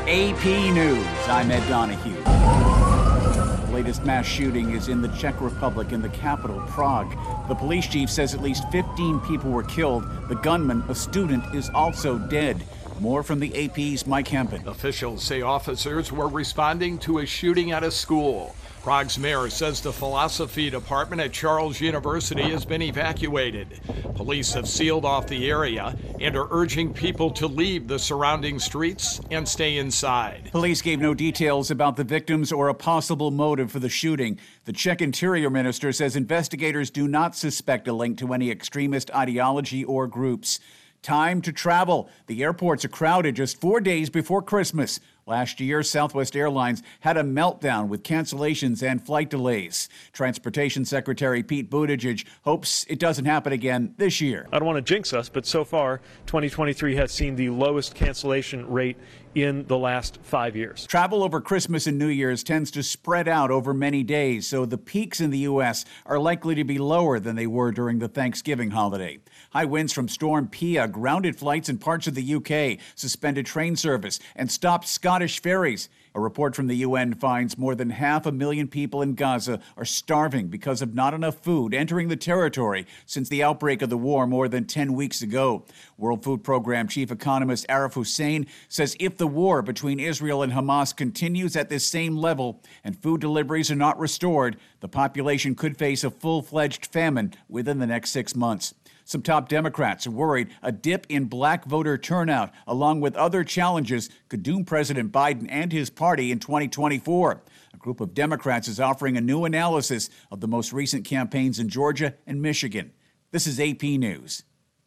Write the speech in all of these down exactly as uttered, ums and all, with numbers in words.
A P News, I'm Ed Donahue. The latest mass shooting is in the Czech Republic in the capital, Prague. The police chief says at least fifteen people were killed. The gunman, a student, is also dead. More from the A P's Mike Hempen. Officials say officers were responding to a shooting at a school. Prague's mayor says the philosophy department at Charles University has been evacuated. Police have sealed off the area and are urging people to leave the surrounding streets and stay inside. Police gave no details about the victims or a possible motive for the shooting. The Czech Interior Minister says investigators do not suspect a link to any extremist ideology or groups. Time to travel. The airports are crowded just four days before Christmas. Last year, Southwest Airlines had a meltdown with cancellations and flight delays. Transportation Secretary Pete Buttigieg hopes it doesn't happen again this year. I don't want to jinx us, but so far, twenty twenty-three has seen the lowest cancellation rate in the last five years. Travel over Christmas and New Year's tends to spread out over many days, so the peaks in the U S are likely to be lower than they were during the Thanksgiving holiday. High winds from Storm Pia grounded flights in parts of the U K, suspended train service, and stopped Scottish ferries. A report from the U N finds more than half a million people in Gaza are starving because of not enough food entering the territory since the outbreak of the war more than ten weeks ago. World Food Program chief economist Arif Hussein says if the war between Israel and Hamas continues at this same level and food deliveries are not restored, the population could face a full-fledged famine within the next six months. Some top Democrats are worried a dip in black voter turnout, along with other challenges, could doom President Biden and his party in twenty twenty-four. A group of Democrats is offering a new analysis of the most recent campaigns in Georgia and Michigan. This is A P News.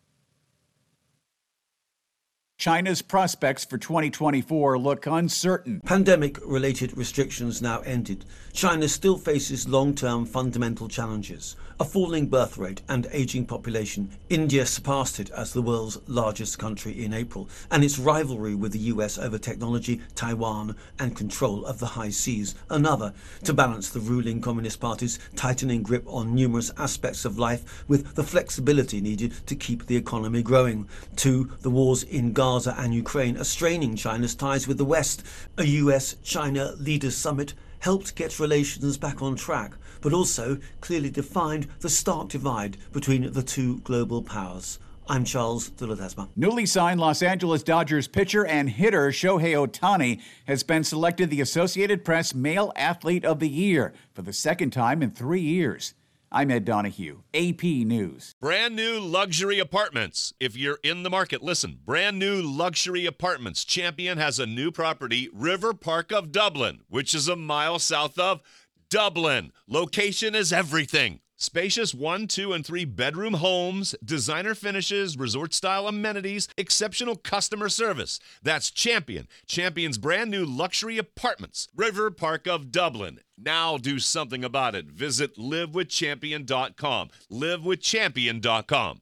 China's prospects for twenty twenty-four look uncertain. Pandemic-related restrictions now ended. China still faces long-term fundamental challenges. A falling birth rate and aging population. India surpassed it as the world's largest country in April, and its rivalry with the U S over technology, Taiwan, and control of the high seas. Another, to balance the ruling Communist Party's tightening grip on numerous aspects of life with the flexibility needed to keep the economy growing. Two, the wars in Gaza and Ukraine are straining China's ties with the West. A U S China Leaders Summit helped get relations back on track, but also clearly defined the stark divide between the two global powers. I'm Charles de Ledesma. Newly signed Los Angeles Dodgers pitcher and hitter Shohei Ohtani has been selected the Associated Press Male Athlete of the Year for the second time in three years. I'm Ed Donahue, A P News. Brand new luxury apartments. If you're in the market, listen. Brand new luxury apartments. Champion has a new property, River Park of Dublin, which is a mile south of Dublin. Location is everything. Spacious one, two, and three bedroom homes, designer finishes, resort-style amenities, exceptional customer service. That's Champion. Champion's brand new luxury apartments. River Park of Dublin. Now do something about it. Visit live with champion dot com. live with champion dot com.